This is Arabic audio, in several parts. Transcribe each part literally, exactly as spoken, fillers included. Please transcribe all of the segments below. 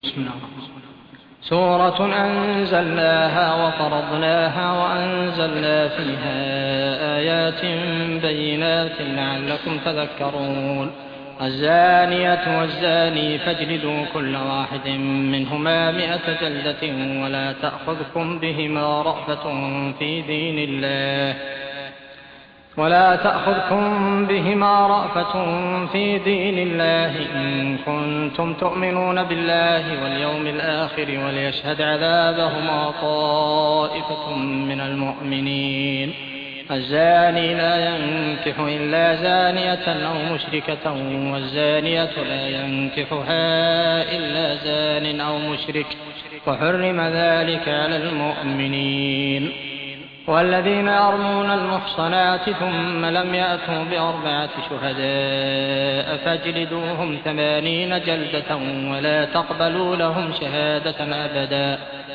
بسم الله الرحمن الرحيم. سورة أنزلناها وفرضناها وأنزلنا فيها آيات بينات لعلكم تذكرون. الزانية والزاني فاجلدوا كل واحد منهما مئة جلدة ولا تأخذكم بهما رأفة في دين الله ولا تأخذكم بهما رأفة في دين الله إن كنتم تؤمنون بالله واليوم الآخر وليشهد عذابهما طائفة من المؤمنين. الزاني لا ينكح إلا زانية أو مشركة والزانية لا ينكحها إلا زان أو مشرك وحرم ذلك على المؤمنين. والذين يرمون المحصنات ثم لم يأتوا بأربعة شهداء فاجلدوهم ثمانين جلدة ولا تقبلوا لهم شهادة أبدا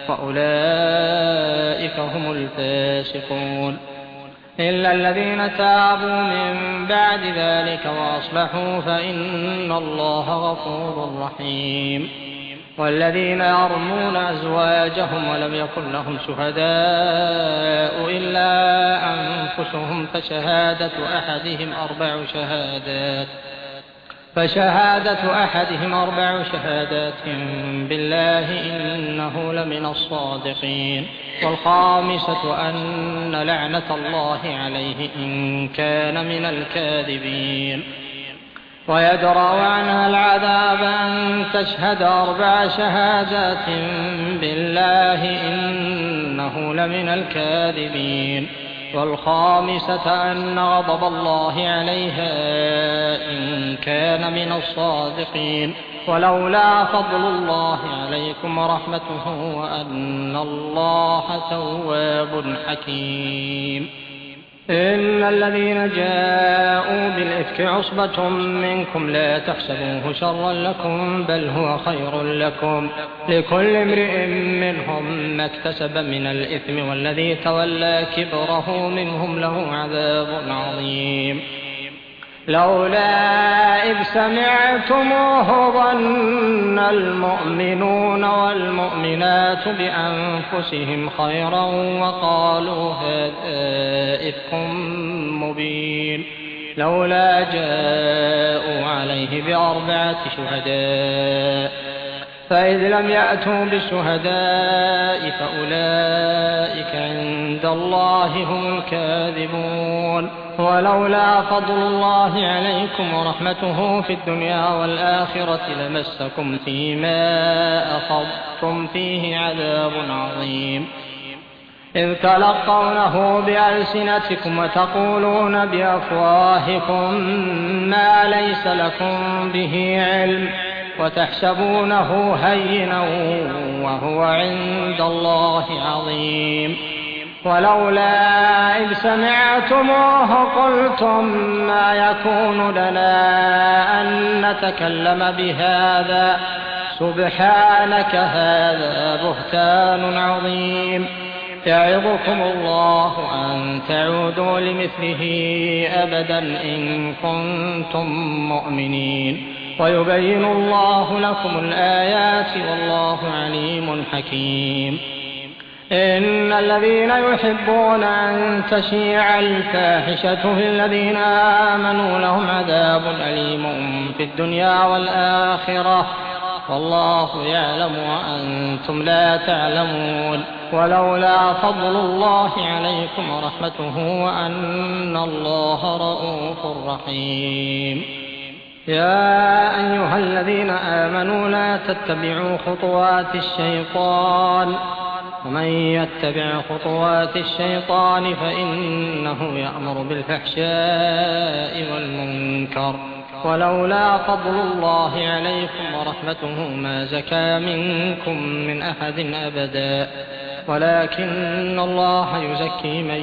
وأولئك هم الفاسقون. إلا الذين تابوا من بعد ذلك وأصلحوا فإن الله غفور رحيم. والذين يرمون أزواجهم ولم يكن لهم شهداء إلا أنفسهم فشهادة أحدهم أربع شهادات فشهادة أحدهم أربع شهادات بالله إنه لمن الصادقين. والخامسة أن لعنة الله عليه إن كان من الكاذبين. ويدرأ عنها العذاب أن تشهد أربع شهادات بالله إنه لمن الكاذبين. والخامسة أن غضب الله عليها إن كان من الصادقين. ولولا فضل الله عليكم ورحمته وأن الله تواب حكيم. إن الذين جاءوا بالإفك عصبة منكم لا تحسبوه شرا لكم بل هو خير لكم لكل امرئ منهم ما اكتسب من الإثم والذي تولى كبره منهم له عذاب عظيم. لولا إذ سمعتموه ظن المؤمنون والمؤمنات بأنفسهم خيرا وقالوا هذا إفك مبين. لولا جاءوا عليه بأربعة شهداء فإذ لم يأتوا بالشهداء فأولئك عند الله هم الكاذبون. ولولا فضل الله عليكم ورحمته في الدنيا والآخرة لمسكم فيما أخذتم فيه عذاب عظيم. إذ تلقونه بألسنتكم وتقولون بأفواهكم ما ليس لكم به علم وتحسبونه هينا وهو عند الله عظيم. ولولا إذ سمعتموه قلتم ما يكون لنا أن نتكلم بهذا سبحانك هذا بهتان عظيم. يعظكم الله أن تعودوا لمثله أبدا إن كنتم مؤمنين. ويبين الله لكم الآيات والله عليم حكيم. إن الذين يحبون أن تشيع الفاحشة في الذين آمنوا لهم عذاب أليم في الدنيا والآخرة والله يعلم وأنتم لا تعلمون. ولولا فضل الله عليكم ورحمته وأن الله رءوف رحيم. يا أيها الذين آمنوا لا تتبعوا خطوات الشيطان ومن يتبع خطوات الشيطان فإنه يأمر بالفحشاء والمنكر. ولولا فضل الله عليكم ورحمته ما زكى منكم من أحد أبدا ولكن الله يزكي من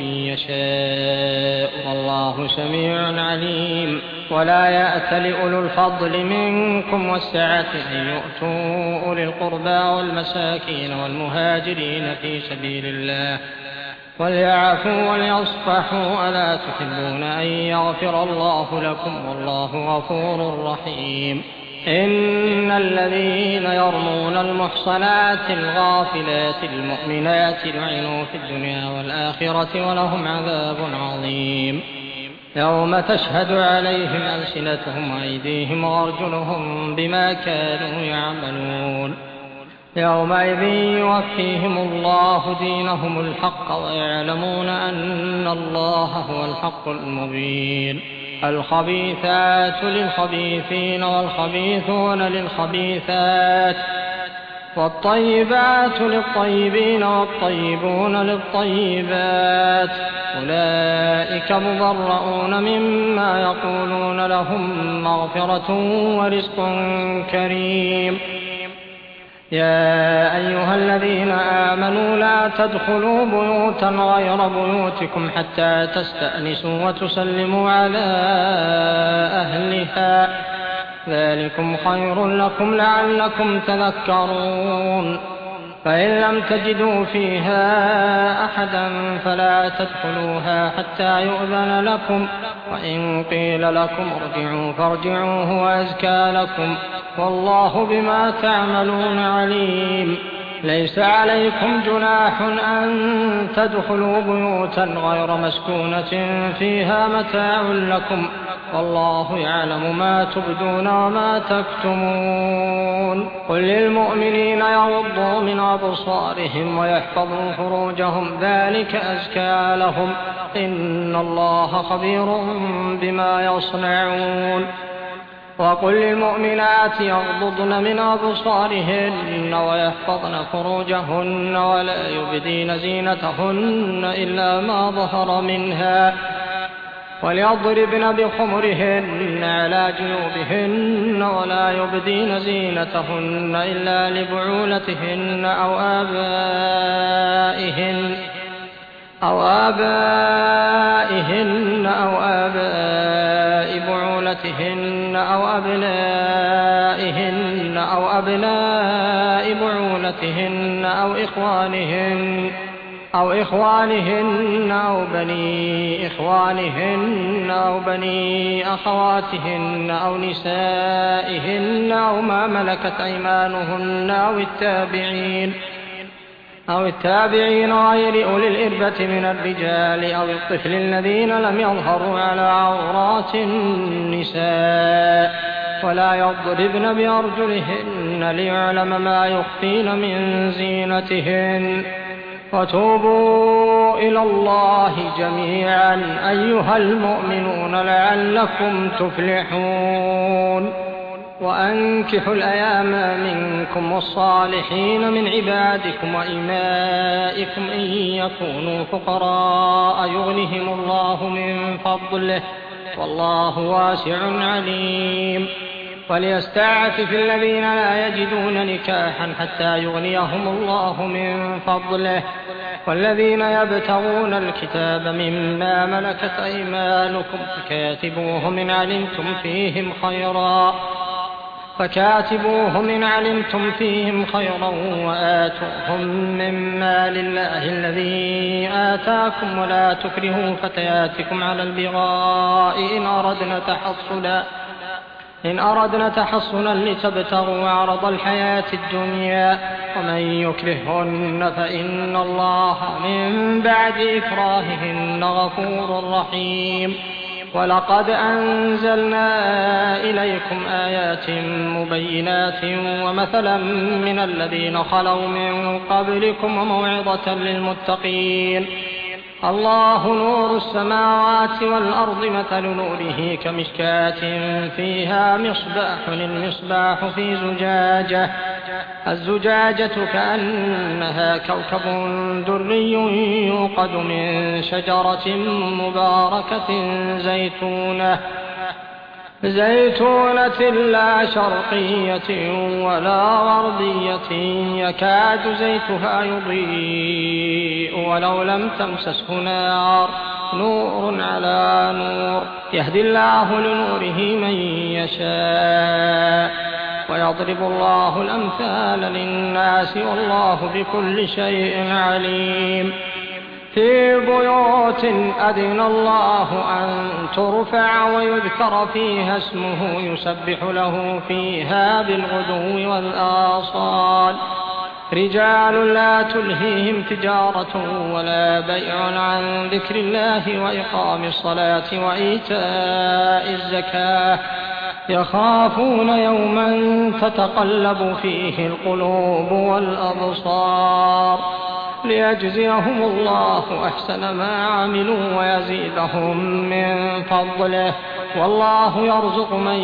يشاء والله سميع عليم. ولا يأتل أولو الفضل منكم والسعة أن يؤتوا أولي القربى والمساكين والمهاجرين في سبيل الله وليعفوا وليصفحوا ألا تحبون أن يغفر الله لكم والله غفور رحيم. إن الذين يرمون المحصنات الغافلات المؤمنات لعنوا في الدنيا والآخرة ولهم عذاب عظيم يوم تشهد عليهم ألسنتهم وأيديهم وأرجلهم بما كانوا يعملون يومئذ يوفيهم الله دينهم الحق ويعلمون أن الله هو الحق المبين الخبيثات للخبيثين والخبيثون للخبيثات والطيبات للطيبين والطيبون للطيبات أولئك مبرؤون مما يقولون لهم مغفرة ورزق كريم يا أيها الذين آمنوا لا تدخلوا بيوتا غير بيوتكم حتى تستأنسوا وتسلموا على أهلها ذلكم خير لكم لعلكم تذكرون فإن لم تجدوا فيها أحدا فلا تدخلوها حتى يؤذن لكم وإن قيل لكم ارجعوا فارجعوا هو أزكى لكم والله بما تعملون عليم ليس عليكم جناح أن تدخلوا بيوتا غير مسكونة فيها متاع لكم والله يعلم ما تبدون وما تكتمون قل للمؤمنين يغضوا من أبصارهم ويحفظوا فروجهم ذلك أزكى لهم إن الله خبير بما يصنعون وقل للمؤمنات يغضضن من أبصارهن ويحفظن فروجهن ولا يبدين زينتهن إلا ما ظهر منها وليضربن بخمرهن على جنوبهن ولا يبدين زينتهن إلا لبعولتهن أو آبائهن أو آبائهن أو آباء بعولتهن أو أبنائهن أو أبناء بعولتهن أو إخوانهن أو إخوانهن أو بني إخوانهن أو بني أخواتهن أو نسائهن أو ما ملكت أيمانهن أو التابعين أو التابعين غير أولي الإربة من الرجال أو الطفل الذين لم يظهروا على عورات النساء ولا يضربن بأرجلهن ليعلم ما يخفين من زينتهن وتوبوا إلى الله جميعا أيها المؤمنون لعلكم تفلحون وأنكحوا الأيام منكم والصالحين من عبادكم وإمائكم إن يكونوا فقراء يغنهم الله من فضله والله واسع عليم وليستعفف الذين لا يجدون نكاحا حتى يغنيهم الله من فضله والذين يبتغون الكتاب مما ملكت أيمانكم فكاتبوهم إن علمتم فيهم خيرا فكاتبوهم إن علمتم فيهم خيرا وآتوهم من مال الله الذي آتاكم ولا تكرهوا فتياتكم على البغاء إن أردنا تحصنا إن أردنا تحصنا لتبتغوا عرض الحياة الدنيا ومن يكرههن فإن الله من بعد إكراههن غفور رحيم ولقد أنزلنا إليكم آيات مبينات ومثلا من الذين خلوا من قبلكم وموعظة للمتقين الله نور السماوات والأرض مثل نوره كمشكاة فيها مصباح المصباح في زجاجة الزجاجة كأنها كوكب دري يوقد من شجرة مباركة زيتونة زيتونة لا شرقية ولا غربية يكاد زيتها يضيء ولو لم تمسسه نار نور على نور يهدي الله لنوره من يشاء ويضرب الله الأمثال للناس والله بكل شيء عليم في بيوت أذن الله أن ترفع ويذكر فيها اسمه يسبح له فيها بالغدو والآصال رجال لا تلهيهم تجارة ولا بيع عن ذكر الله وإقام الصلاة وإيتاء الزكاة يخافون يوما تتقلب فيه القلوب والأبصار ليجزيهم الله أحسن ما عملوا ويزيدهم من فضله والله يرزق من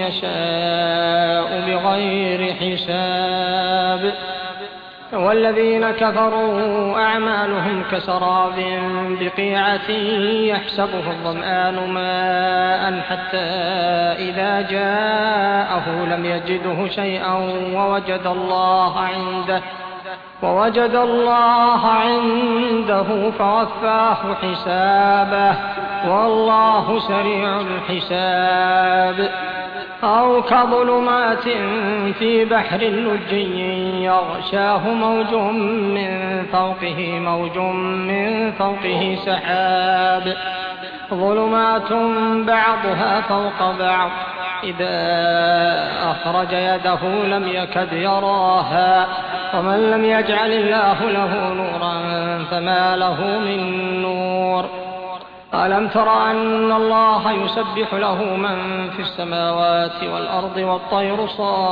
يشاء بغير حساب. والذين كفروا أعمالهم كسراب بقيعة يحسبه الظمآن ماء حتى إذا جاءه لم يجده شيئا ووجد الله عنده ووجد الله عنده فوفاه حسابه والله سريع الحساب. أو كظلمات في بحر لجي يغشاه موج من فوقه موج من فوقه سحاب ظلمات بعضها فوق بعض إذا أخرج يده لم يكد يراها ومن لم يجعل الله له نورا فما له من نور. ألم تر أن الله يسبح له من في السماوات والأرض والطير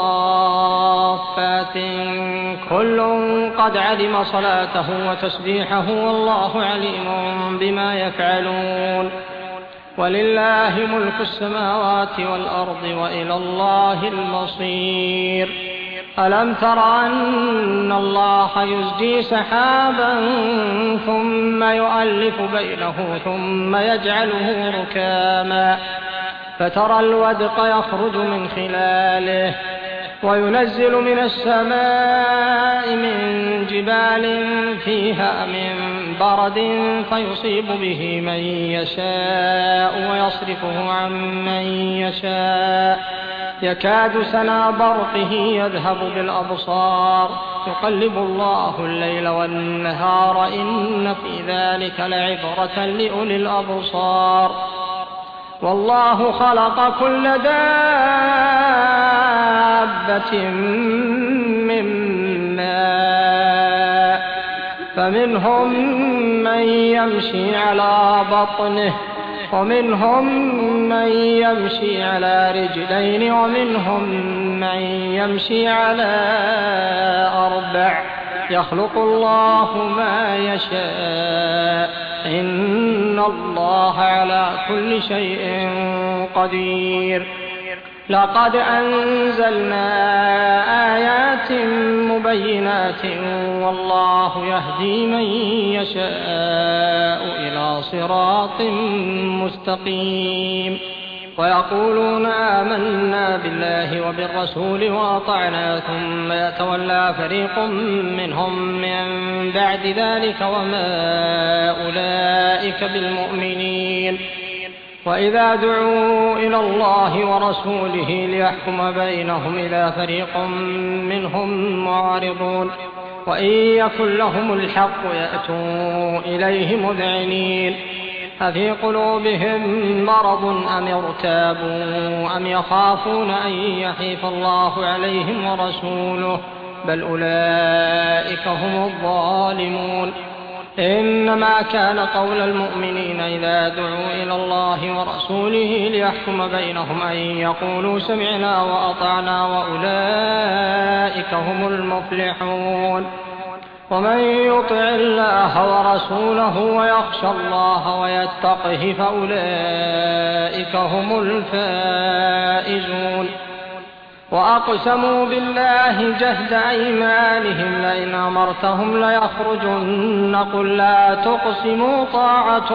صافات كل قد علم صلاته وتسبيحه والله عليم بما يفعلون. ولله ملك السماوات والأرض وإلى الله المصير. ألم تر أن الله يزجي سحابا ثم يؤلف بينه ثم يجعله ركاما فترى الودق يخرج من خلاله وينزل من السماء من جبال فيها من برد فيصيب به من يشاء ويصرفه عن من يشاء يكاد سنا برقه يذهب بالأبصار يقلب الله الليل والنهار إن في ذلك لعبرة لأولي الأبصار. والله خلق كل دابة من ماء فمنهم من يمشي على بطنه ومنهم من يمشي على رجلين ومنهم من يمشي على أربع يخلق الله ما يشاء إن الله على كل شيء قدير. لقد أنزلنا آيات مبينات والله يهدي من يشاء إلى صراط مستقيم. ويقولون آمنا بالله وبالرسول وأطعنا ثم يتولى فريق منهم من بعد ذلك وما أولئك بالمؤمنين. وإذا دعوا إلى الله ورسوله ليحكم بينهم إذا فريق منهم معرضون وإن يكن لهم الحق يأتوا إليه مذعنين أفي قلوبهم مرض أم ارتابوا أم يخافون أن يحيف الله عليهم ورسوله بل أولئك هم الظالمون. إنما كان قول المؤمنين إذا دعوا إلى الله ورسوله ليحكم بينهم أن يقولوا سمعنا وأطعنا وأولئك هم المفلحون. ومن يطع الله ورسوله ويخشى الله ويتقه فأولئك هم الفائزون. وأقسموا بالله جهد أيمانهم لئن أمرتهم ليخرجن قل لا تقسموا طاعة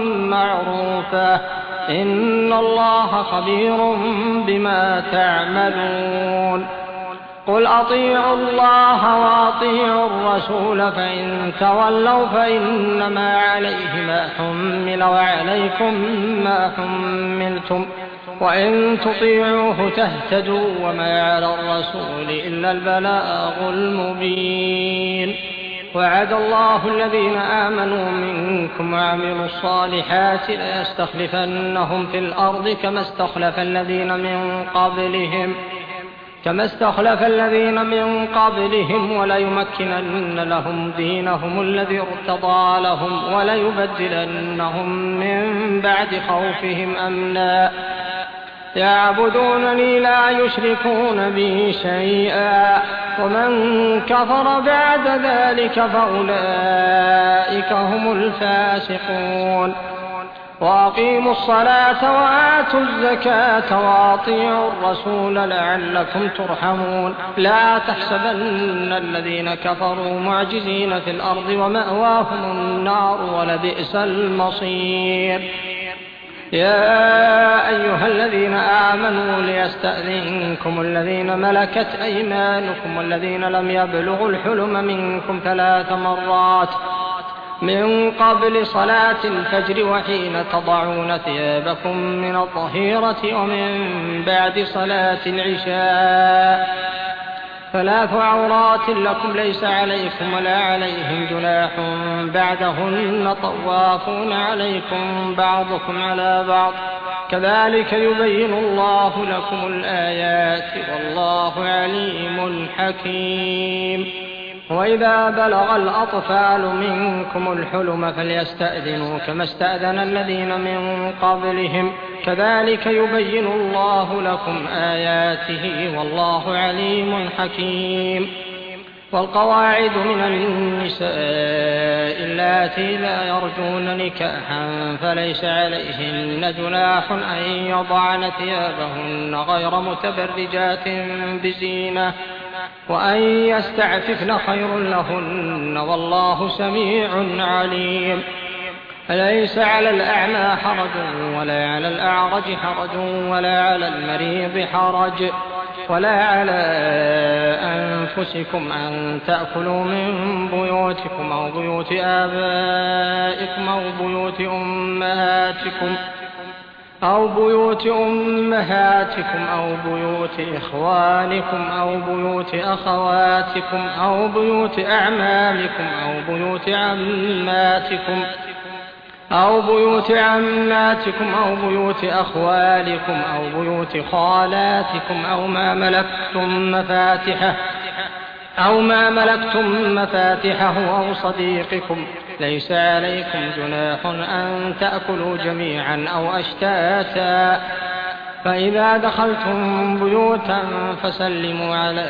معروفة إن الله خبير بما تعملون. قل أطيعوا الله وأطيعوا الرسول فإن تولوا فإنما عليه ما حمل وعليكم ما حملتم وإن تطيعوه تهتدوا وما على الرسول إلا البلاغ المبين. وعد الله الذين آمنوا منكم وعملوا الصالحات ليستخلفنهم في الأرض كما استخلف الذين من قبلهم كما استخلف الذين من قبلهم وليمكنن لهم دينهم الذي ارتضى لهم وليبدلنهم من بعد خوفهم أمنا يعبدونني لا يشركون بي شيئا ومن كفر بعد ذلك فأولئك هم الفاسقون وأقيموا الصلاة وآتوا الزكاة وأطيعوا الرسول لعلكم ترحمون لا تحسبن الذين كفروا معجزين في الأرض ومأواهم النار ولبئس المصير يا أيها الذين آمنوا ليستأذنكم الذين ملكت أيمانكم والذين لم يبلغوا الحلم منكم ثلاث مرات من قبل صلاة الفجر وحين تضعون ثيابكم من الظهيرة ومن بعد صلاة العشاء ثلاث عورات لكم ليس عليكم ولا عليهم جناح بعدهن طوافون عليكم بعضكم على بعض كذلك يبين الله لكم الآيات والله عليم حكيم وإذا بلغ الأطفال منكم الحلم فليستأذنوا كما استأذن الذين من قبلهم كذلك يبين الله لكم آياته والله عليم حكيم والقواعد من النساء اللاتي لا يرجون نكاحا فليس عليهن جناح أن يضعن ثيابهن غير متبرجات بزينة وأن يستعففن خير لهن والله سميع عليم ليس على الأعمى حرج ولا على الأعرج حرج ولا على المريض حرج ولا على أنفسكم أن تأكلوا من بيوتكم أو بيوت آبائكم أو بيوت أمهاتكم أو بيوت أمهاتكم أو بيوت إخوانكم أو بيوت أخواتكم أو بيوت أعمامكم أو بيوت عماتكم أو بيوت عماتكم أو بيوت أخوالكم أو بيوت خالاتكم أو ما ملكتم مفاتحه أو ما ملكتم مفاتحه أو صديقكم ليس عليكم جناح أن تأكلوا جميعا أو أشتاتا فإذا دخلتم بيوتا فسلموا على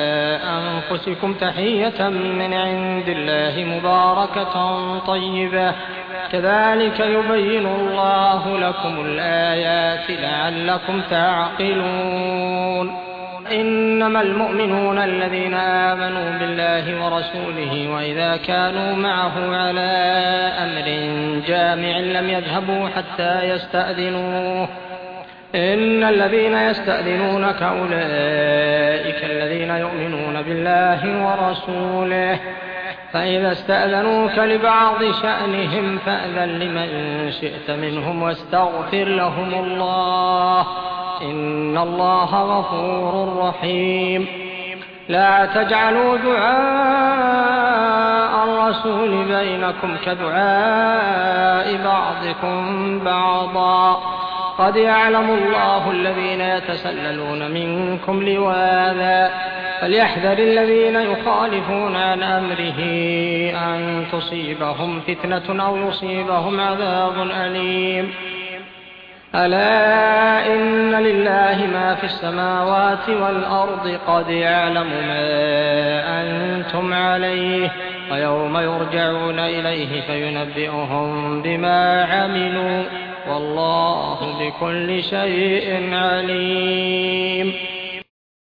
أنفسكم تحية من عند الله مباركة طيبة كذلك يبين الله لكم الآيات لعلكم تعقلون إنما المؤمنون الذين آمنوا بالله ورسوله وإذا كانوا معه على أمر جامع لم يذهبوا حتى يستأذنوه إن الذين يستأذنونك أولئك الذين يؤمنون بالله ورسوله فإذا استأذنوك لبعض شأنهم فأذن لمن شئت منهم واستغفر لهم الله إن الله غفور رحيم لا تجعلوا دعاء الرسول بينكم كدعاء بعضكم بعضا قد يعلم الله الذين يتسللون منكم لواذا فليحذر الذين يخالفون عن أمره أن تصيبهم فتنة أو يصيبهم عذاب أليم ألا إن لله ما في السماوات والأرض قد يعلم ما أنتم عليه ويوم يرجعون إليه فينبئهم بما عملوا والله بكل شيء عليم